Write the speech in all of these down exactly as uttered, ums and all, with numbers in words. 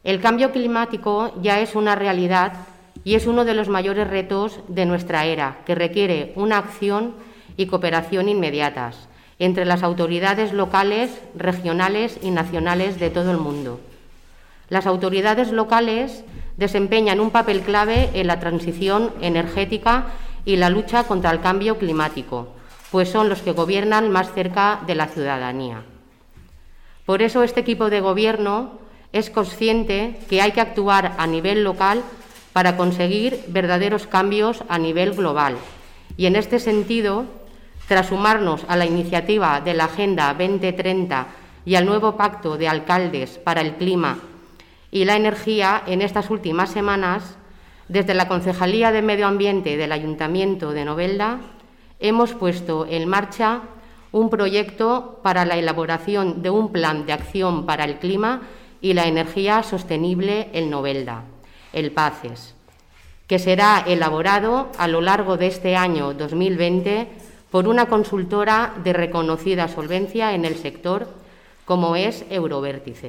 El cambio climático ya es una realidad y es uno de los mayores retos de nuestra era, que requiere una acción y cooperación inmediatas entre las autoridades locales, regionales y nacionales de todo el mundo. Las autoridades locales desempeñan un papel clave en la transición energética y la lucha contra el cambio climático, pues son los que gobiernan más cerca de la ciudadanía. Por eso este equipo de gobierno es consciente que hay que actuar a nivel local para conseguir verdaderos cambios a nivel global. Y en este sentido, tras sumarnos a la iniciativa de la Agenda veinte treinta y al nuevo Pacto de Alcaldes para el Clima y la Energía, en estas últimas semanas, desde la Concejalía de Medio Ambiente del Ayuntamiento de Novelda, hemos puesto en marcha un proyecto para la elaboración de un plan de acción para el clima y la energía sostenible en Novelda, el PACES, que será elaborado a lo largo de este año dos mil veinte por una consultora de reconocida solvencia en el sector, como es Eurovértice.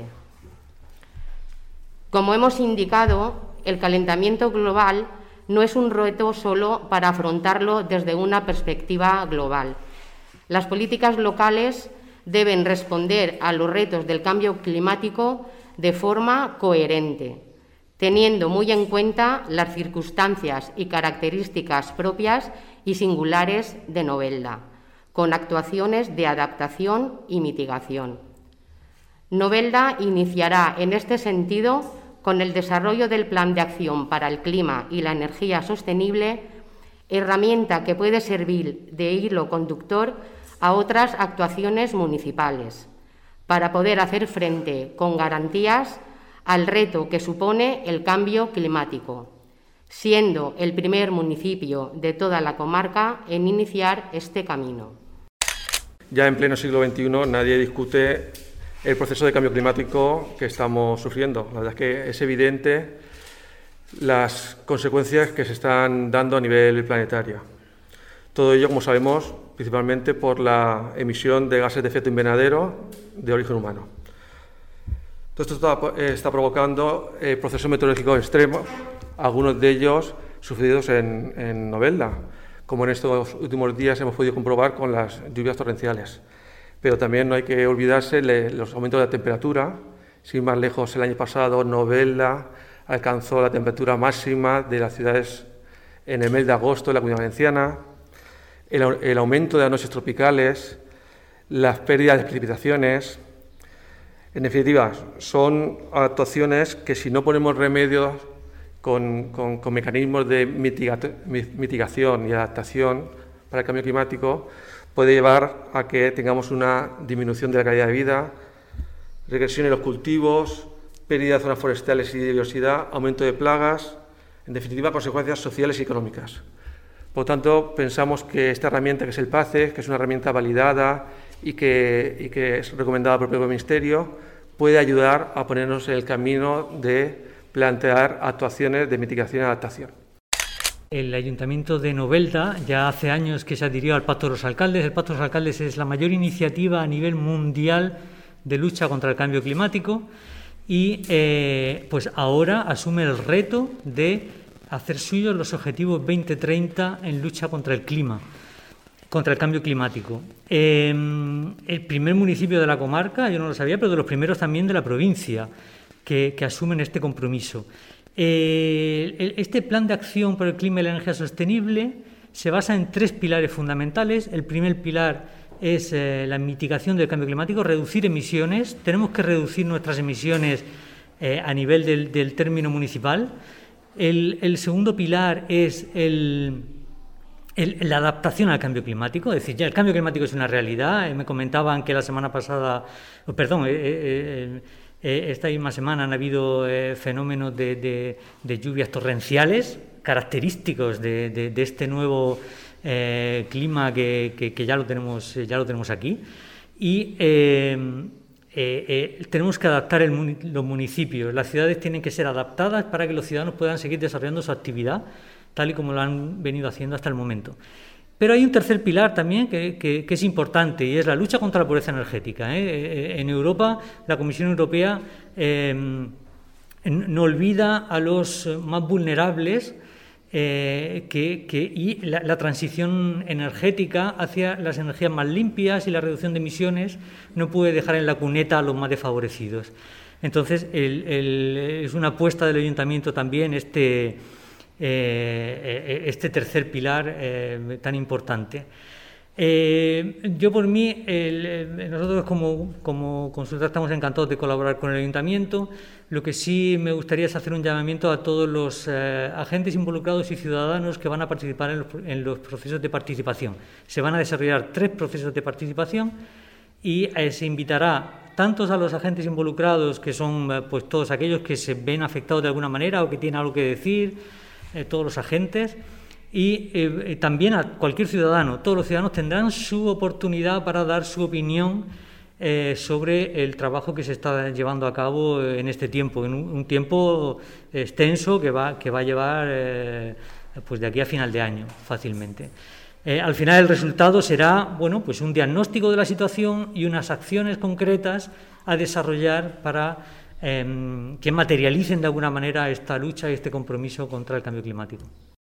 Como hemos indicado, el calentamiento global no es un reto solo para afrontarlo desde una perspectiva global. Las políticas locales deben responder a los retos del cambio climático de forma coherente, teniendo muy en cuenta las circunstancias y características propias y singulares de Novelda, con actuaciones de adaptación y mitigación. Novelda iniciará en este sentido con el desarrollo del Plan de Acción para el Clima y la Energía Sostenible, herramienta que puede servir de hilo conductor a otras actuaciones municipales, para poder hacer frente con garantías al reto que supone el cambio climático, siendo el primer municipio de toda la comarca en iniciar este camino. Ya en pleno siglo veintiuno nadie discute el proceso de cambio climático que estamos sufriendo. La verdad es que es evidente las consecuencias que se están dando a nivel planetario. Todo ello, como sabemos, principalmente por la emisión de gases de efecto invernadero de origen humano. Todo esto está, está provocando eh, procesos meteorológicos extremos, algunos de ellos sucedidos en, en Novelda, como en estos últimos días hemos podido comprobar con las lluvias torrenciales. Pero también no hay que olvidarse de los aumentos de la temperatura. Sin más lejos, el año pasado Novelda alcanzó la temperatura máxima de las ciudades en el mes de agosto de la Comunidad Valenciana. El, el aumento de las noches tropicales, las pérdidas de precipitaciones. En definitiva, son actuaciones que si no ponemos remedios con, con, con mecanismos de mitiga, mitigación y adaptación para el cambio climático, puede llevar a que tengamos una disminución de la calidad de vida, regresión en los cultivos, pérdida de zonas forestales y de biodiversidad, aumento de plagas, en definitiva, consecuencias sociales y económicas. Por lo tanto, pensamos que esta herramienta, que es el PACES, que es una herramienta validada y que, y que es recomendada por el propio Ministerio, puede ayudar a ponernos en el camino de plantear actuaciones de mitigación y adaptación. El Ayuntamiento de Novelda ya hace años que se adhirió al Pacto de los Alcaldes. El Pacto de los Alcaldes es la mayor iniciativa a nivel mundial de lucha contra el cambio climático y eh, pues ahora asume el reto de hacer suyos los objetivos veinte treinta en lucha contra el clima, contra el cambio climático. Eh, el primer municipio de la comarca, yo no lo sabía, pero de los primeros también de la provincia que, que asumen este compromiso. Eh, este plan de acción por el clima y la energía sostenible se basa en tres pilares fundamentales. El primer pilar es eh, la mitigación del cambio climático, reducir emisiones. Tenemos que reducir nuestras emisiones eh, a nivel del, del término municipal. El, el segundo pilar es el, el, la adaptación al cambio climático, es decir, ya el cambio climático es una realidad. Eh, me comentaban que la semana pasada, oh, perdón, eh, eh, eh, esta misma semana han habido eh, fenómenos de, de, de lluvias torrenciales característicos de, de, de este nuevo eh, clima que, que, que ya lo tenemos, ya lo tenemos aquí. Y eh, Eh, eh, tenemos que adaptar el, los municipios. Las ciudades tienen que ser adaptadas para que los ciudadanos puedan seguir desarrollando su actividad tal y como lo han venido haciendo hasta el momento. Pero hay un tercer pilar también que, que, que es importante y es la lucha contra la pobreza energética. ¿eh? En Europa, la Comisión Europea eh, no olvida a los más vulnerables eh, que, que, y la, la transición energética hacia las energías más limpias y la reducción de emisiones no puede dejar en la cuneta a los más desfavorecidos. Entonces, el, el, es una apuesta del Ayuntamiento también este, eh, este tercer pilar eh, tan importante. Eh, yo por mí, el, nosotros como, como consulta estamos encantados de colaborar con el Ayuntamiento. Lo que sí me gustaría es hacer un llamamiento a todos los eh, agentes involucrados y ciudadanos que van a participar en los, en los procesos de participación. Se van a desarrollar tres procesos de participación y eh, se invitará tantos a los agentes involucrados, que son eh, pues todos aquellos que se ven afectados de alguna manera o que tienen algo que decir, eh, todos los agentes, y eh, también a cualquier ciudadano. Todos los ciudadanos tendrán su oportunidad para dar su opinión eh, sobre el trabajo que se está llevando a cabo en este tiempo, en un, un tiempo extenso que va, que va a llevar eh, pues de aquí a final de año fácilmente. Eh, al final el resultado será, bueno, pues un diagnóstico de la situación y unas acciones concretas a desarrollar para eh, que materialicen de alguna manera esta lucha y este compromiso contra el cambio climático.